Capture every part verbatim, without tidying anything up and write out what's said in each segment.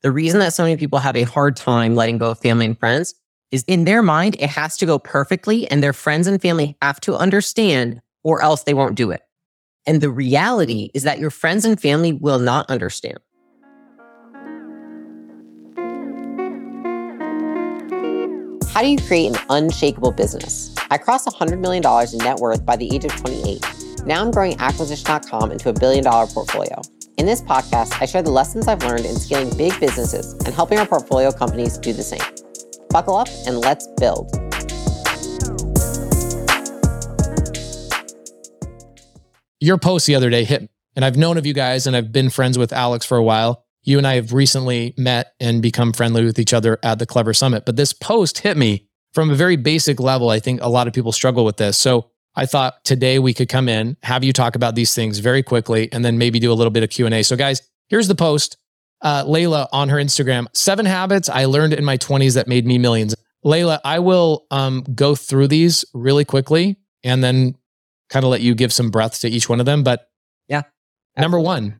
The reason that so many people have a hard time letting go of family and friends is in their mind, it has to go perfectly and their friends and family have to understand or else they won't do it. And the reality is that your friends and family will not understand. How do you create an unshakable business? I crossed one hundred million dollars in net worth by the age of twenty-eight. Now I'm growing acquisition dot com into a billion dollar portfolio. In this podcast, I share the lessons I've learned in scaling big businesses and helping our portfolio companies do the same. Buckle up and let's build. Your post the other day hit me, and I've known of you guys and I've been friends with Alex for a while. You and I have recently met and become friendly with each other at the Clever Summit. But this post hit me from a very basic level. I think a lot of people struggle with this. So I thought today we could come in, have you talk about these things very quickly, and then maybe do a little bit of Q and A. So guys, here's the post. Uh, Layla on her Instagram, seven habits I learned in my twenties that made me millions. Layla, I will um, go through these really quickly and then kind of let you give some breath to each one of them. But yeah, number one,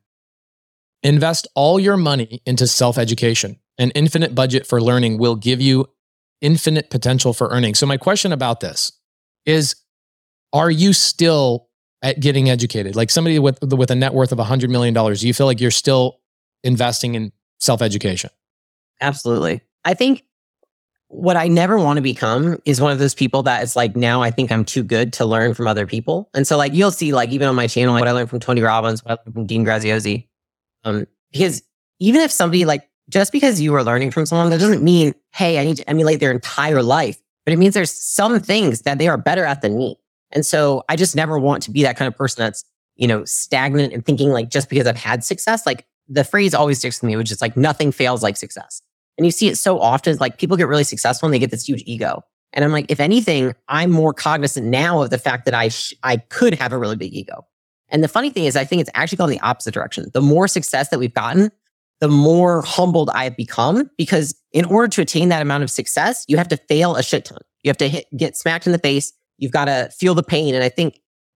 invest all your money into self-education. An infinite budget for learning will give you infinite potential for earning. So my question about this is, are you still at getting educated? Like somebody with, with a net worth of one hundred million dollars, do you feel like you're still investing in self-education? Absolutely. I think what I never want to become is one of those people that is like, now I think I'm too good to learn from other people. And so like, you'll see like, even on my channel, what I learned from Tony Robbins, what I learned from Dean Graziosi. Um, because even if somebody like, just because you are learning from someone, that doesn't mean, hey, I need to emulate their entire life, but it means there's some things that they are better at than me. And so I just never want to be that kind of person that's, you know, stagnant and thinking like, just because I've had success, like the phrase always sticks with me, which is like, nothing fails like success. And you see it so often, like people get really successful and they get this huge ego. And I'm like, if anything, I'm more cognizant now of the fact that I, sh- I could have a really big ego. And the funny thing is, I think it's actually gone the opposite direction. The more success that we've gotten, the more humbled I have become, because in order to attain that amount of success, you have to fail a shit ton. You have to hit, get smacked in the face. You've got to feel the pain. And I think,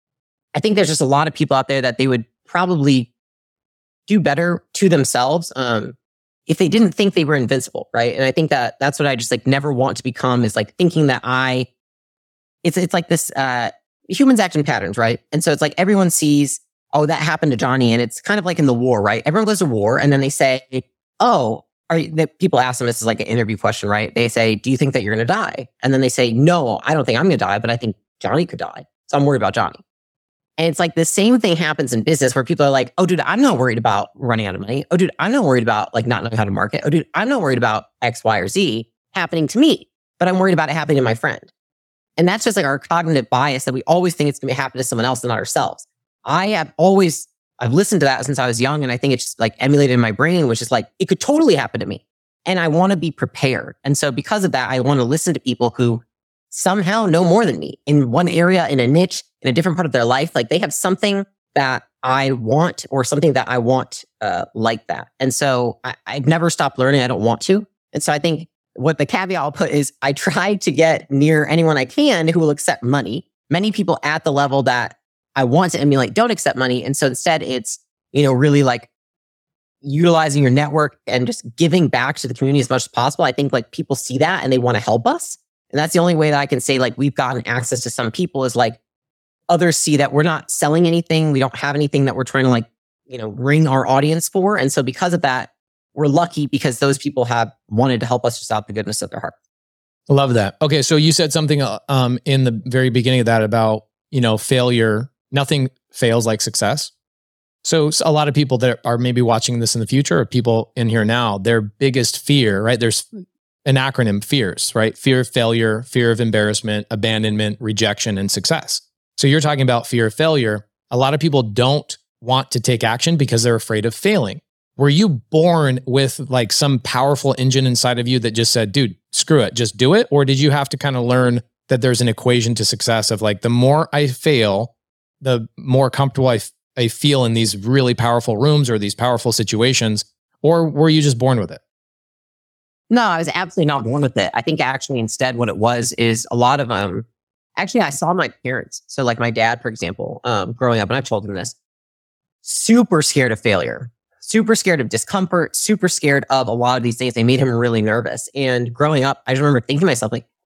I think there's just a lot of people out there that they would probably do better to themselves um, if they didn't think they were invincible, right? And I think that that's what I just like never want to become, is like thinking that I, it's it's like this, uh, humans act in patterns, right? And so it's like everyone sees, oh, that happened to Johnny. And it's kind of like in the war, right? Everyone goes to war and then they say, oh, are you, the, people ask them, this is like an interview question, right? They say, do you think that you're going to die? And then they say, no, I don't think I'm going to die, but I think Johnny could die. So I'm worried about Johnny. And it's like the same thing happens in business where people are like, oh, dude, I'm not worried about running out of money. Oh, dude, I'm not worried about like not knowing how to market. Oh, dude, I'm not worried about X, Y, or Z happening to me, but I'm worried about it happening to my friend. And that's just like our cognitive bias that we always think it's going to happen to someone else and not ourselves. I have always, I've listened to that since I was young. And I think it's just like emulated in my brain, which is like, it could totally happen to me. And I want to be prepared. And so because of that, I want to listen to people who somehow know more than me in one area, in a niche, in a different part of their life. Like they have something that I want or something that I want uh, like that. And so I, I've never stopped learning. I don't want to. And so I think what the caveat I'll put is I try to get near anyone I can who will accept money. Many people at the level that I want to emulate don't accept money. And so instead it's, you know, really like utilizing your network and just giving back to the community as much as possible. I think like people see that and they want to help us. And that's the only way that I can say like we've gotten access to some people, is like others see that we're not selling anything. We don't have anything that we're trying to like, you know, ring our audience for. And so because of that, we're lucky because those people have wanted to help us just out the goodness of their heart. I love that. Okay. So you said something um, in the very beginning of that about, you know, failure. Nothing fails like success. So a lot of people that are maybe watching this in the future, or people in here now, their biggest fear, right? There's an acronym, FEARS, right? Fear of failure, fear of embarrassment, abandonment, rejection, and success. So you're talking about fear of failure. A lot of people don't want to take action because they're afraid of failing. Were you born with like some powerful engine inside of you that just said, dude, screw it, just do it? Or did you have to kind of learn that there's an equation to success of like, the more I fail, the more comfortable I, f- I feel in these really powerful rooms or these powerful situations? Or were you just born with it? No, I was absolutely not born with it. I think actually instead what it was is a lot of, um, actually I saw my parents. So like my dad, for example, um, growing up, and I've told him this, super scared of failure. super scared of discomfort, super scared of a lot of these things. They made him really nervous. And growing up, I just remember thinking to myself, like,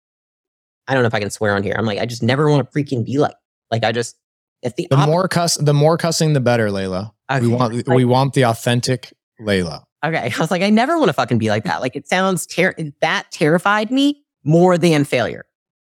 I don't know if I can swear on here. I'm like, I just never want to freaking be like, like I just, if the, The op- more cuss, the more cussing, the better, Layla. Okay. We want, Like- we want the authentic Layla. okay. I was like, I never want to fucking be like that. Like it sounds, ter- that terrified me more than failure.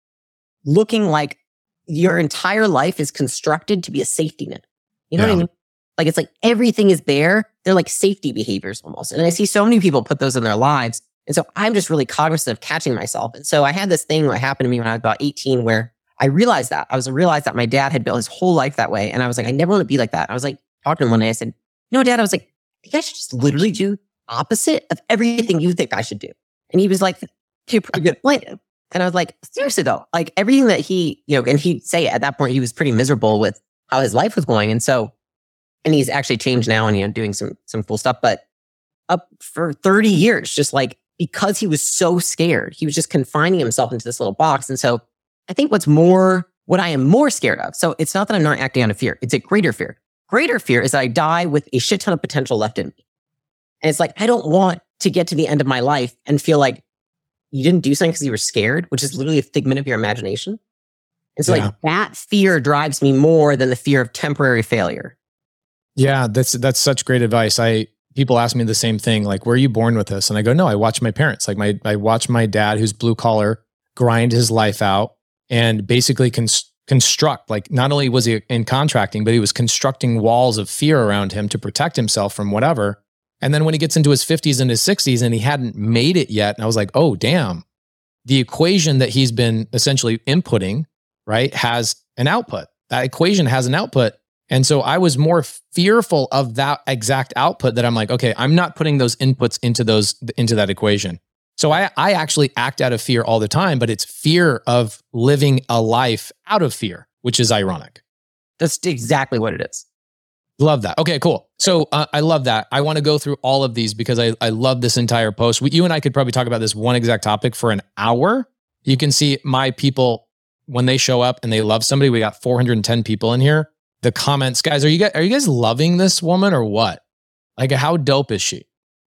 Looking like your entire life is constructed to be a safety net. You know Yeah. what I mean? Like it's like everything is there. They're like safety behaviors almost. And I see so many people put those in their lives. And so I'm just really cognizant of catching myself. And so I had this thing that happened to me when I was about eighteen where I realized that. I was realized that my dad had built his whole life that way. And I was like, I never want to be like that. I was like, talking to him one day, I said, you know, Dad, I was like, I think I should just literally do opposite of everything you think I should do. And he was like, okay, pretty good plan. And I was like, seriously though, like everything that he, you know, and he'd say at that point, he was pretty miserable with how his life was going. And so, and he's actually changed now and, you know, doing some, some cool stuff, but up for thirty years, just like, because he was so scared, he was just confining himself into this little box. And so I think what's more, what I am more scared of. So it's not that I'm not acting out of fear. It's a greater fear. Greater fear is that I die with a shit ton of potential left in me. And it's like, I don't want to get to the end of my life and feel like you didn't do something because you were scared, which is literally a figment of your imagination. And so Yeah. like that fear drives me more than the fear of temporary failure. Yeah, that's that's such great advice. I people ask me the same thing, like, "Were you born with this?" And I go, "No, I watch my parents. Like my I watch my dad, who's blue collar, grind his life out and basically cons- construct. Like, not only was he in contracting, but he was constructing walls of fear around him to protect himself from whatever. And then when he gets into his fifties and his sixties, and he hadn't made it yet, and I was like, oh damn, the equation that he's been essentially inputting, right, has an output. That equation has an output. And so I was more fearful of that exact output that I'm like, okay, I'm not putting those inputs into those into that equation. So I, I actually act out of fear all the time, but it's fear of living a life out of fear, which is ironic. That's exactly what it is. Love that. Okay, cool. So uh, I love that. I want to go through all of these because I, I love this entire post. We, you and I could probably talk about this one exact topic for an hour. You can see my people, when they show up and they love somebody, we got four hundred ten people in here. The comments, guys, are you guys, are you guys loving this woman or what? Like, how dope is she?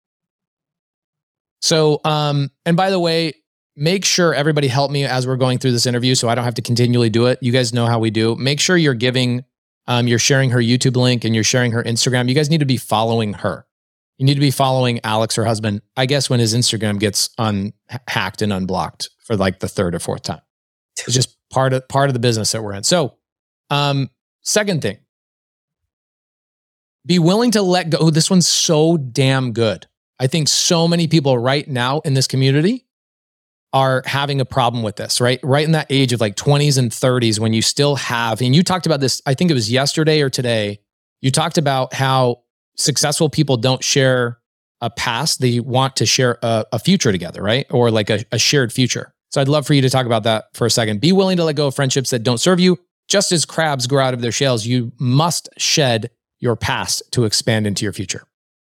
So, um, and by the way, make sure everybody help me as we're going through this interview so I don't have to continually do it. You guys know how we do. Make sure you're giving, um, you're sharing her YouTube link and you're sharing her Instagram. You guys need to be following her. You need to be following Alex, her husband, I guess when his Instagram gets unhacked and unblocked for like the third or fourth time. It's just part of, part of the business that we're in. So, um, second thing, be willing to let go. Oh, this one's so damn good. I think so many people right now in this community are having a problem with this, right? Right in that age of like twenties and thirties when you still have, and you talked about this, I think it was yesterday or today, you talked about how successful people don't share a past, they want to share a, a future together, right? Or like a, a shared future. So I'd love for you to talk about that for a second. Be willing to let go of friendships that don't serve you. Just as crabs grow out of their shells, you must shed your past to expand into your future.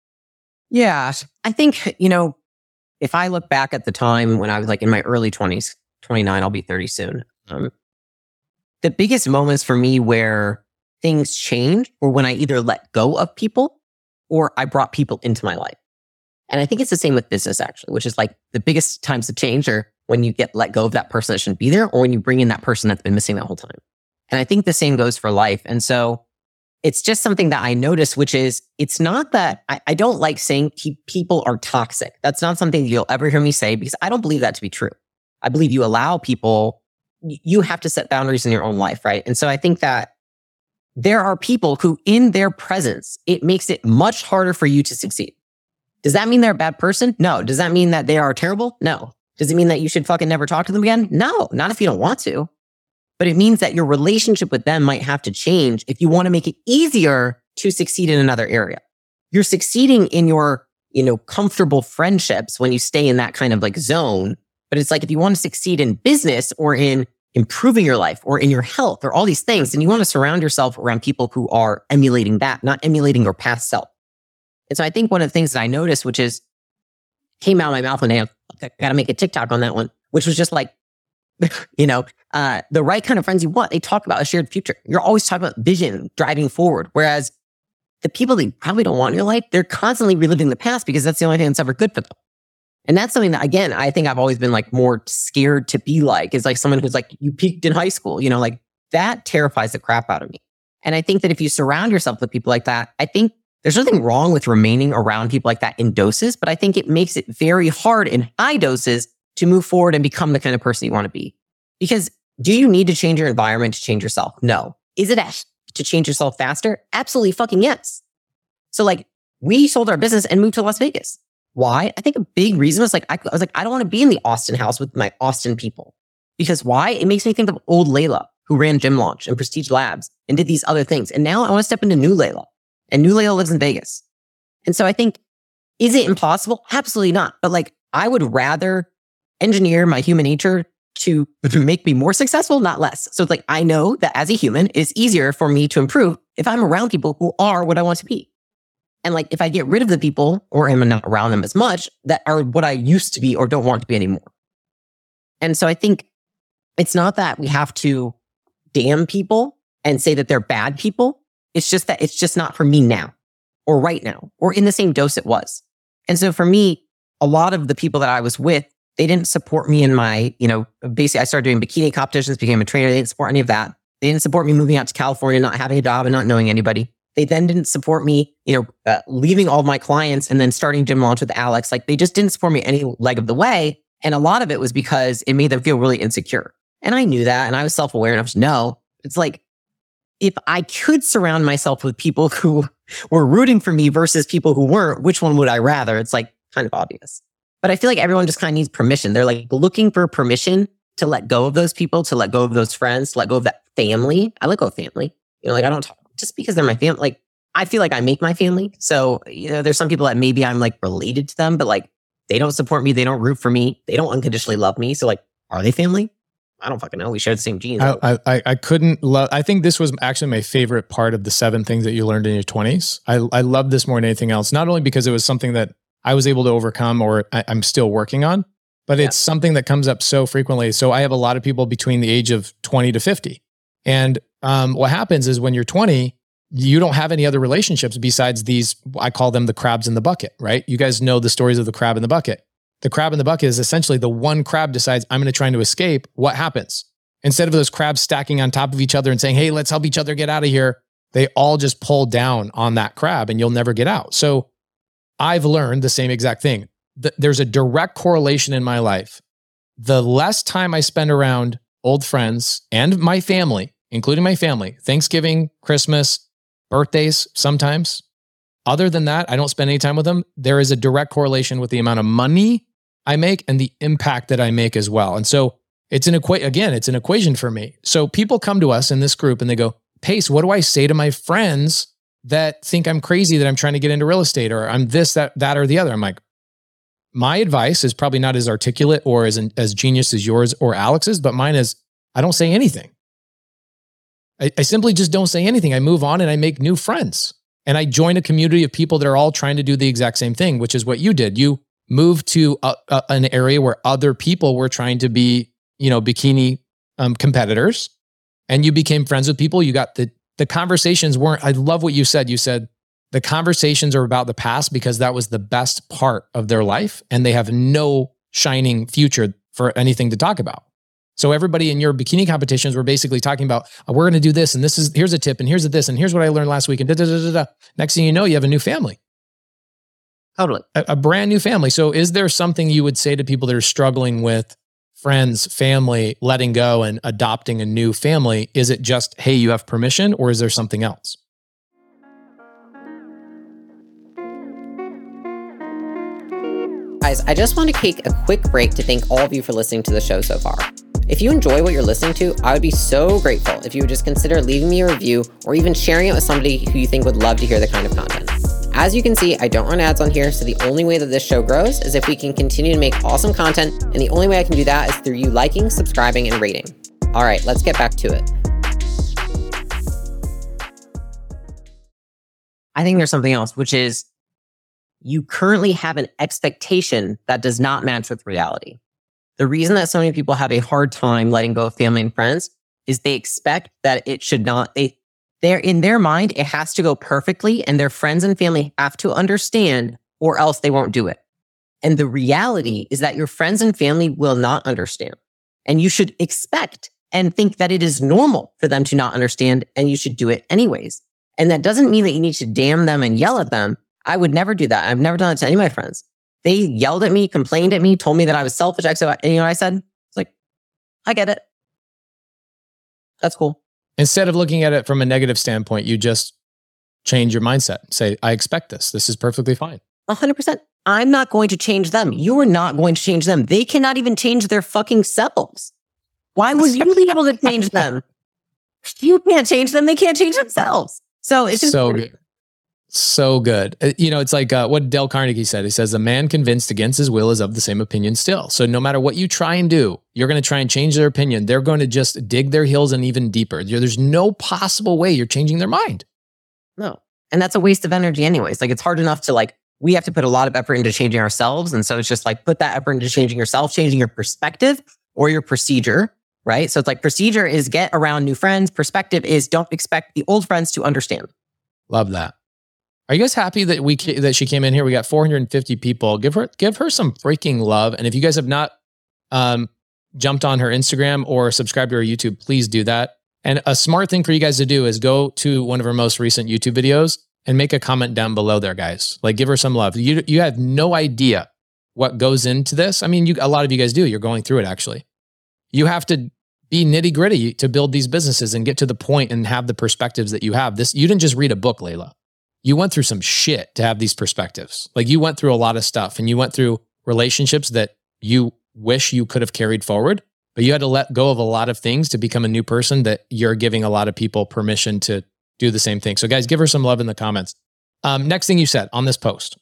Yeah. I think, you know, if I look back at the time when I was like in my early twenties, twenty-nine, I'll be thirty soon. Um, the biggest moments for me where things changed were when I either let go of people or I brought people into my life. And I think it's the same with business actually, which is like the biggest times of change are when you get let go of that person that shouldn't be there or when you bring in that person that's been missing that whole time. And I think the same goes for life. And so it's just something that I notice, which is it's not that I, I don't like saying pe- people are toxic. That's not something you'll ever hear me say because I don't believe that to be true. I believe you allow people, you have to set boundaries in your own life, right? And so I think that there are people who in their presence, it makes it much harder for you to succeed. Does that mean they're a bad person? No. Does that mean that they are terrible? No. Does it mean that you should fucking never talk to them again? No, not if you don't want to. But it means that your relationship with them might have to change if you want to make it easier to succeed in another area. You're succeeding in your, you know, comfortable friendships when you stay in that kind of like zone. But it's like if you want to succeed in business or in improving your life or in your health or all these things, then you want to surround yourself around people who are emulating that, not emulating your past self. And so I think one of the things that I noticed, which is came out of my mouth one day, I got to make a TikTok on that one, which was just like, you know, uh, the right kind of friends you want, they talk about a shared future. You're always talking about vision, driving forward. Whereas the people that you probably don't want in your life, they're constantly reliving the past because that's the only thing that's ever good for them. And that's something that, again, I think I've always been like more scared to be like, is like someone who's like, you peaked in high school, you know, like that terrifies the crap out of me. And I think that if you surround yourself with people like that, I think there's nothing wrong with remaining around people like that in doses, but I think it makes it very hard in high doses to move forward and become the kind of person you want to be. Because do you need to change your environment to change yourself? No. Is it a to change yourself faster? Absolutely fucking yes. So like we sold our business and moved to Las Vegas. Why? I think a big reason was like, I, I was like, I don't want to be in the Austin house with my Austin people. Because why? It makes me think of old Layla, who ran Gym Launch and Prestige Labs and did these other things. And now I want to step into new Layla. And new Layla lives in Vegas. And so I think, is it impossible? Absolutely not. But like, I would rather engineer my human nature to make me more successful, not less. So it's like, I know that as a human, it's easier for me to improve if I'm around people who are what I want to be. And like, if I get rid of the people or am not around them as much that are what I used to be or don't want to be anymore. And so I think it's not that we have to damn people and say that they're bad people. It's just that it's just not for me now or right now or in the same dose it was. And so for me, a lot of the people that I was with, they didn't support me in my, you know, basically I started doing bikini competitions, became a trainer. They didn't support any of that. They didn't support me moving out to California, not having a job and not knowing anybody. They then didn't support me, you know, uh, leaving all of my clients and then starting Gym Launch with Alex. Like they just didn't support me any leg of the way. And a lot of it was because it made them feel really insecure. And I knew that and I was self-aware enough to know. It's like, if I could surround myself with people who were rooting for me versus people who weren't, which one would I rather? It's like kind of obvious. But I feel like everyone just kind of needs permission. They're like looking for permission to let go of those people, to let go of those friends, to let go of that family. I let go of family. You know, like I don't talk just because they're my family. Like I feel like I make my family. So, you know, there's some people that maybe I'm like related to them, but like they don't support me. They don't root for me. They don't unconditionally love me. So like, are they family? I don't fucking know. We share the same genes. I, I, I couldn't love, I think this was actually my favorite part of the seven things that you learned in your twenties. I, I love this more than anything else, not only because it was something that I was able to overcome or I, I'm still working on, but yeah. It's something that comes up so frequently. So I have a lot of people between the age of twenty to fifty. And um, what happens is when you're twenty, you don't have any other relationships besides these, I call them the crabs in the bucket, right? You guys know the stories of the crab in the bucket. The crab in the bucket is essentially the one crab decides I'm going to try to escape. What happens? Instead of those crabs stacking on top of each other and saying, hey, let's help each other get out of here, they all just pull down on that crab and you'll never get out. So I've learned the same exact thing. There's a direct correlation in my life. The less time I spend around old friends and my family, including my family, Thanksgiving, Christmas, birthdays, sometimes. Other than that, I don't spend any time with them. There is a direct correlation with the amount of money I make and the impact that I make as well. And so it's an equa- again, it's an equation for me. So people come to us in this group and they go, Pace, what do I say to my friends that think I'm crazy, that I'm trying to get into real estate or I'm this, that, that, or the other? I'm like, my advice is probably not as articulate or as, as genius as yours or Alex's, but mine is I don't say anything. I, I simply just don't say anything. I move on and I make new friends. And I join a community of people that are all trying to do the exact same thing, which is what you did. You moved to a, a, an area where other people were trying to be, you know, bikini um, competitors, and you became friends with people. You got the the conversations weren't. I love what you said. You said the conversations are about the past because that was the best part of their life, and they have no shining future for anything to talk about. So everybody in your bikini competitions were basically talking about, oh, we're going to do this, and this is, here's a tip, and here's a this, and here's what I learned last week, and da, da, da, da, da. Next thing you know, you have a new family. Totally. A, a brand new family. So is there something you would say to people that are struggling with friends, family, letting go and adopting a new family? Is it just, hey, you have permission, or is there something else? Guys, I just want to take a quick break to thank all of you for listening to the show so far. If you enjoy what you're listening to, I would be so grateful if you would just consider leaving me a review or even sharing it with somebody who you think would love to hear the kind of content. As you can see, I don't run ads on here, so the only way that this show grows is if we can continue to make awesome content, and the only way I can do that is through you liking, subscribing, and rating. All right, let's get back to it. I think there's something else, which is you currently have an expectation that does not match with reality. The reason that so many people have a hard time letting go of family and friends is they expect that it should not, they, they're in their mind, it has to go perfectly and their friends and family have to understand or else they won't do it. And the reality is that your friends and family will not understand. And you should expect and think that it is normal for them to not understand and you should do it anyways. And that doesn't mean that you need to damn them and yell at them. I would never do that. I've never done it to any of my friends. They yelled at me, complained at me, told me that I was selfish. I said, and you know what I said? It's like, I get it. That's cool. Instead of looking at it from a negative standpoint, you just change your mindset. Say, I expect this. This is perfectly fine. one hundred percent. I'm not going to change them. You are not going to change them. They cannot even change their fucking selves. Why would you be able to change them? You can't change them. They can't change themselves. So it's just so good. So good. Uh, You know, it's like uh, what Dale Carnegie said. He says, a man convinced against his will is of the same opinion still. So no matter what you try and do, you're going to try and change their opinion. They're going to just dig their heels in even deeper. There's no possible way you're changing their mind. No. And that's a waste of energy anyways. Like it's hard enough to like, we have to put a lot of effort into changing ourselves. And so it's just like, put that effort into changing yourself, changing your perspective or your procedure, right? So it's like procedure is get around new friends. Perspective is don't expect the old friends to understand. Love that. Are you guys happy that we that she came in here? We got four hundred fifty people. Give her give her some freaking love. And if you guys have not um, jumped on her Instagram or subscribed to her YouTube, please do that. And a smart thing for you guys to do is go to one of her most recent YouTube videos and make a comment down below there, guys. Like give her some love. You you have no idea what goes into this. I mean, you a lot of you guys do. You're going through it actually. You have to be nitty gritty to build these businesses and get to the point and have the perspectives that you have. This you didn't just read a book, Layla. You went through some shit to have these perspectives. Like you went through a lot of stuff and you went through relationships that you wish you could have carried forward, but you had to let go of a lot of things to become a new person that you're giving a lot of people permission to do the same thing. So guys, give her some love in the comments. Um, next thing you said on this post.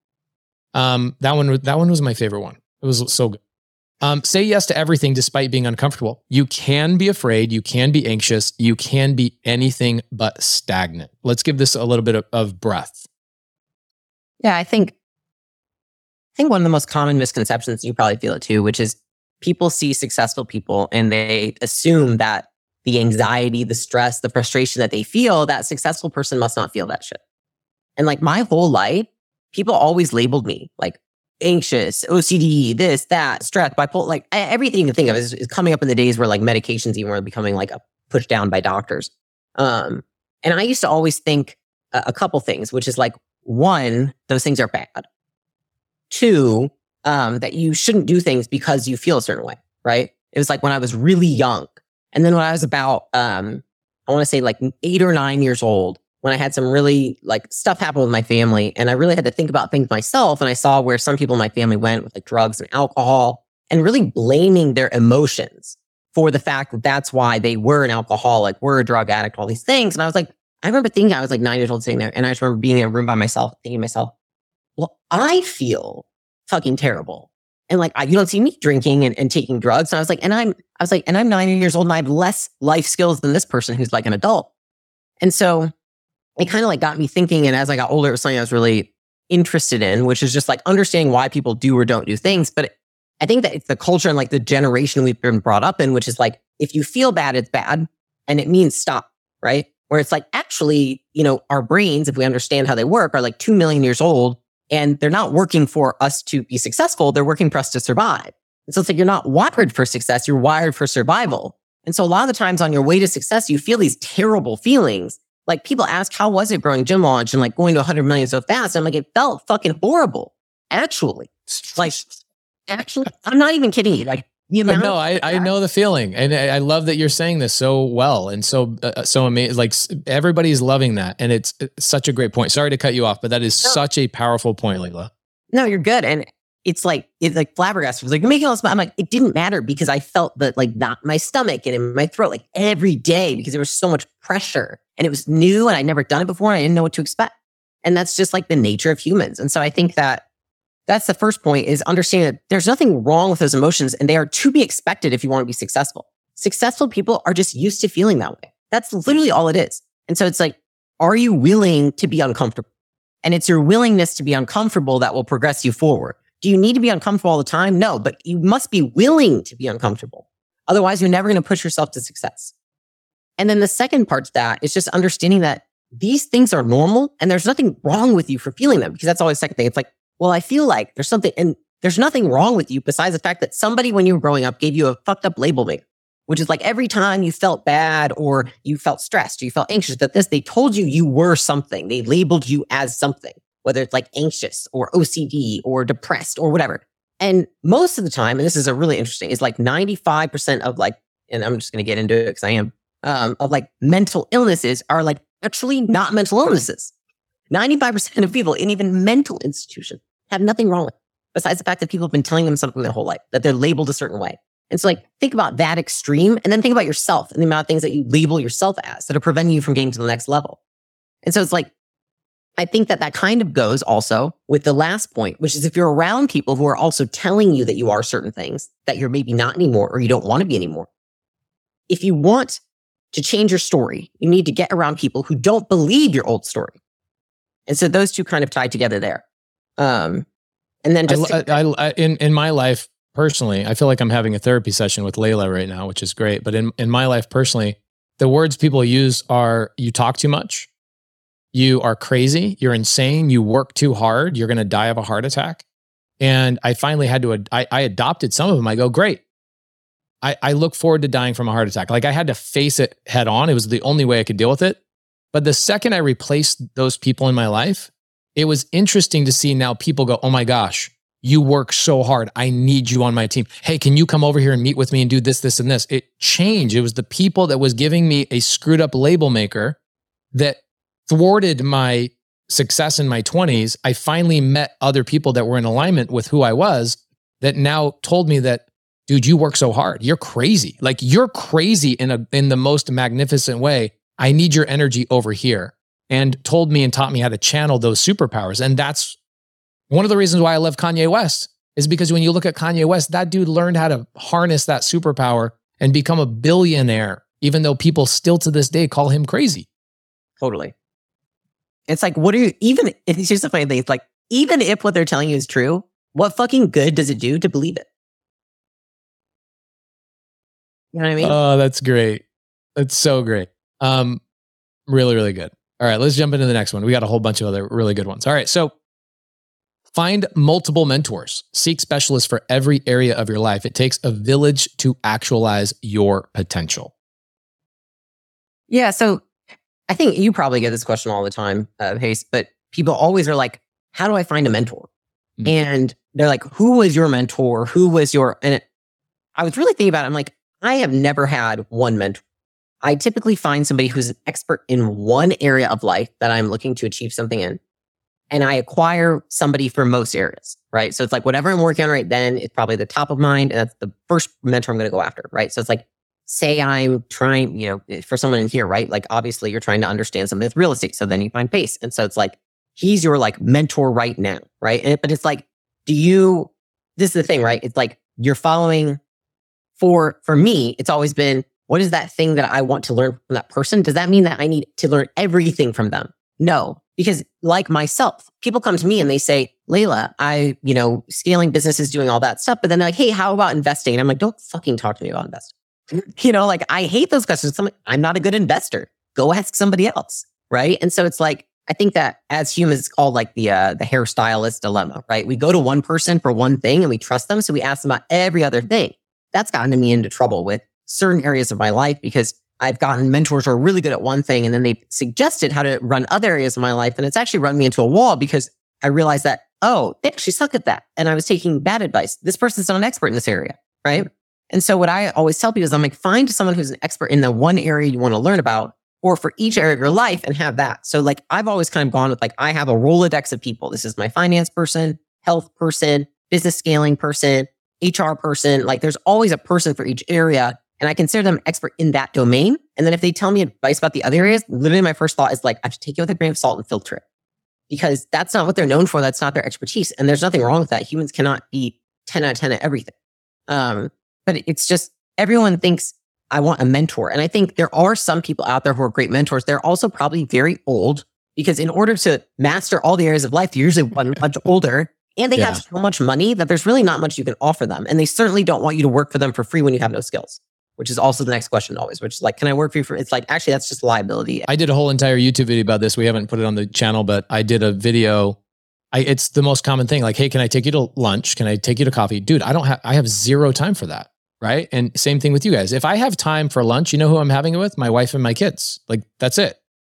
Um, that one, that one was my favorite one. It was so good. Um, say yes to everything despite being uncomfortable. You can be afraid. You can be anxious. You can be anything but stagnant. Let's give this a little bit of, of breath. Yeah, I think, I think one of the most common misconceptions, you probably feel it too, which is people see successful people and they assume that the anxiety, the stress, the frustration that they feel, that successful person must not feel that shit. And like my whole life, people always labeled me like anxious, O C D, this, that, stress, bipolar, like everything you can think of is, is coming up in the days where like medications even were becoming like a pushed down by doctors. Um, and I used to always think a, a couple things, which is like, one, those things are bad. Two, um, that you shouldn't do things because you feel a certain way, right? It was like when I was really young. And then when I was about, um, I want to say like eight or nine years old, when I had some really like stuff happen with my family and I really had to think about things myself. And I saw where some people in my family went with like drugs and alcohol and really blaming their emotions for the fact that that's why they were an alcoholic, were a drug addict, all these things. And I was like, I remember thinking, I was like nine years old sitting there and I just remember being in a room by myself, thinking to myself, well, I feel fucking terrible. And like, I, you don't see me drinking and, and taking drugs. And I was like, and I'm, I was like, and I'm nine years old and I have less life skills than this person who's like an adult. And so it kind of like got me thinking. And as I got older, it was something I was really interested in, which is just like understanding why people do or don't do things. But I think that it's the culture and like the generation we've been brought up in, which is like, if you feel bad, it's bad. And it means stop, right? Where it's like, actually, you know, our brains, if we understand how they work, are like two million years old and they're not working for us to be successful. They're working for us to survive. And so it's like, you're not wired for success. You're wired for survival. And so a lot of the times on your way to success, you feel these terrible feelings. Like people ask, how was it growing Gym Launch and like going to one hundred million so fast? And I'm like, it felt fucking horrible. Actually, like, actually, I'm not even kidding you. Like, you know, no, I, I know the feeling. And I, I love that you're saying this so well. And so, uh, so amazing. Like everybody's loving that. And it's, it's such a great point. Sorry to cut you off, but that is no. such a powerful point, Layla. No, you're good. And it's like, it's like flabbergasted. It was like, you're making all this. I'm like, it didn't matter because I felt that like not in my stomach and in my throat, like every day because there was so much pressure and it was new and I'd never done it before and I didn't know what to expect. And that's just like the nature of humans. And so I think that that's the first point is understanding that there's nothing wrong with those emotions and they are to be expected if you want to be successful. Successful people are just used to feeling that way. That's literally all it is. And so it's like, are you willing to be uncomfortable? And it's your willingness to be uncomfortable that will progress you forward. Do you need to be uncomfortable all the time? No, but you must be willing to be uncomfortable. Otherwise, you're never going to push yourself to success. And then the second part to that is just understanding that these things are normal and there's nothing wrong with you for feeling them, because that's always the second thing. It's like, well, I feel like there's something, and there's nothing wrong with you besides the fact that somebody, when you were growing up, gave you a fucked up label maker, which is like every time you felt bad or you felt stressed or you felt anxious, that this, they told you you were something. They labeled you as something, whether it's like anxious or O C D or depressed or whatever. And most of the time, and this is a really interesting, is like ninety-five percent of like, and I'm just going to get into it because I am, um, of like mental illnesses are like actually not mental illnesses. ninety-five percent of people in even mental institutions have nothing wrong with it, besides the fact that people have been telling them something their whole life, that they're labeled a certain way. And so like, think about that extreme and then think about yourself and the amount of things that you label yourself as that are preventing you from getting to the next level. And so it's like, I think that that kind of goes also with the last point, which is if you're around people who are also telling you that you are certain things that you're maybe not anymore or you don't want to be anymore. If you want to change your story, you need to get around people who don't believe your old story. And so those two kind of tie together there. Um, and then just I, to- I, I, in in my life personally, I feel like I'm having a therapy session with Layla right now, which is great. But in in my life personally, the words people use are: you talk too much, you are crazy, you're insane, you work too hard, you're going to die of a heart attack. And I finally had to, ad- I, I adopted some of them. I go, great. I, I look forward to dying from a heart attack. Like I had to face it head on. It was the only way I could deal with it. But the second I replaced those people in my life, it was interesting to see now people go, oh my gosh, you work so hard. I need you on my team. Hey, can you come over here and meet with me and do this, this, and this? It changed. It was the people that was giving me a screwed up label maker that thwarted my success in my twenties. I finally met other people that were in alignment with who I was that now told me that, dude, you work so hard. You're crazy. Like you're crazy in a in the most magnificent way. I need your energy over here. And told me and taught me how to channel those superpowers. And that's one of the reasons why I love Kanye West, is because when you look at Kanye West, that dude learned how to harness that superpower and become a billionaire, even though people still to this day call him crazy. Totally. It's like, what are you, even, it's just a funny thing. It's like, even if what they're telling you is true, what fucking good does it do to believe it? You know what I mean? Oh, that's great. That's so great. Um, really, really good. All right, let's jump into the next one. We got a whole bunch of other really good ones. All right, so find multiple mentors. Seek specialists for every area of your life. It takes a village to actualize your potential. Yeah, so I think you probably get this question all the time, uh, Hayes, but people always are like, how do I find a mentor? Mm-hmm. And they're like, who was your mentor? Who was your, and it, I was really thinking about it. I'm like, I have never had one mentor. I typically find somebody who's an expert in one area of life that I'm looking to achieve something in. And I acquire somebody for most areas, right? So it's like whatever I'm working on right then, it's probably the top of mind. And that's the first mentor I'm going to go after, right? So it's like, say I'm trying, you know, for someone in here, right? Like obviously you're trying to understand something with real estate. So then you find Pace. And so it's like, he's your like mentor right now, right? And, but it's like, do you, this is the thing, right? It's like you're following for, for me, it's always been, what is that thing that I want to learn from that person? Does that mean that I need to learn everything from them? No, because like myself, people come to me and they say, Layla, I, you know, scaling businesses, doing all that stuff. But then they're like, hey, how about investing? And I'm like, don't fucking talk to me about investing. You know, like I hate those questions. I'm like, I'm not a good investor. Go ask somebody else. Right. And so it's like, I think that as humans, it's called like the, uh, the hairstylist dilemma, right? We go to one person for one thing and we trust them. So we ask them about every other thing. That's gotten me into trouble with certain areas of my life because I've gotten mentors who are really good at one thing and then they suggested how to run other areas of my life. And it's actually run me into a wall because I realized that, oh, they actually suck at that. And I was taking bad advice. This person's not an expert in this area, right? And so what I always tell people is I'm like, find someone who's an expert in the one area you want to learn about or for each area of your life and have that. So like, I've always kind of gone with like, I have a Rolodex of people. This is my finance person, health person, business scaling person, H R person. Like there's always a person for each area. And I consider them expert in that domain. And then if they tell me advice about the other areas, literally my first thought is like, I have to take it with a grain of salt and filter it. Because that's not what they're known for. That's not their expertise. And there's nothing wrong with that. Humans cannot be ten out of ten at everything. Um, but it's just, everyone thinks I want a mentor. And I think there are some people out there who are great mentors. They're also probably very old because in order to master all the areas of life, they're usually much older. And they yeah. have so much money that there's really not much you can offer them. And they certainly don't want you to work for them for free when you have no skills. which is also the next question always, which is like, can I work for you for, it's like, actually, that's just liability. I did a whole entire YouTube video about this. We haven't put it on the channel, but I did a video. I, it's the most common thing. Like, hey, can I take you to lunch? Can I take you to coffee? Dude, I don't have, I have zero time for that. Right. And same thing with you guys. If I have time for lunch, you know who I'm having it with? My wife and my kids. Like, that's it.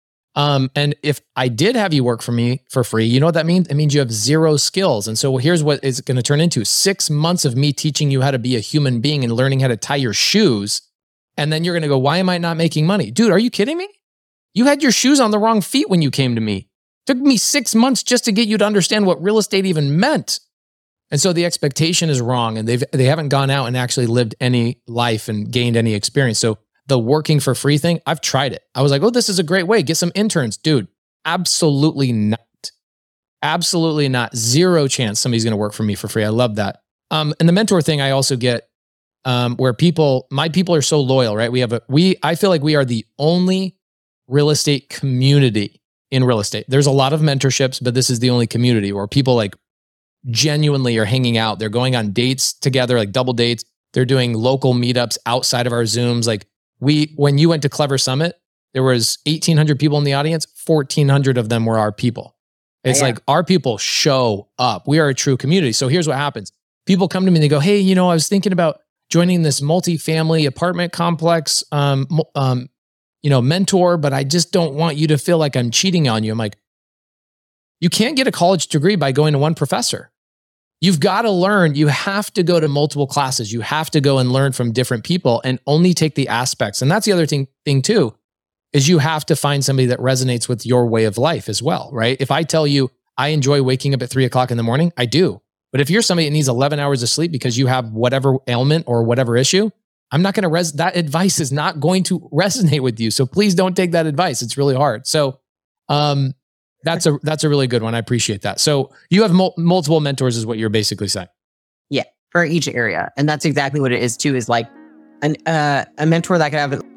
Um, and if I did have you work for me for free, you know what that means? It means you have zero skills. And so here's what it's going to turn into: six months of me teaching you how to be a human being and learning how to tie your shoes. And then you're going to go, why am I not making money? Dude, are you kidding me? You had your shoes on the wrong feet when you came to me. It took me six months just to get you to understand what real estate even meant. And so the expectation is wrong, and they've, they haven't gone out and actually lived any life and gained any experience. So the working for free thing, I've tried it. I was like, oh, this is a great way. Get some interns. Dude, absolutely not. Absolutely not. Zero chance somebody's going to work for me for free. I love that. Um, and the mentor thing I also get, um, where people, my people are so loyal, right? We have a, we, I feel like we are the only real estate community in real estate. There's a lot of mentorships, but this is the only community where people like genuinely are hanging out. They're going on dates together, like double dates. They're doing local meetups outside of our Zooms. Like we, when you went to Clever Summit, there was eighteen hundred people in the audience. fourteen hundred of them were our people. It's yeah. like our people show up. We are a true community. So here's what happens. People come to me and they go, hey, you know, I was thinking about joining this multifamily apartment complex, um, um, you know, mentor, but I just don't want you to feel like I'm cheating on you. I'm like, you can't get a college degree by going to one professor. You've got to learn. You have to go to multiple classes. You have to go and learn from different people and only take the aspects. And that's the other thing, thing too, is you have to find somebody that resonates with your way of life as well, right? If I tell you I enjoy waking up at three o'clock in the morning, I do. But if you're somebody that needs eleven hours of sleep because you have whatever ailment or whatever issue, I'm not going to res, that advice is not going to resonate with you. So please don't take that advice. It's really hard. So, um, That's a that's a really good one. I appreciate that. So you have mul- multiple mentors is what you're basically saying. Yeah, for each area. And that's exactly what it is too, is like an uh, a mentor that could have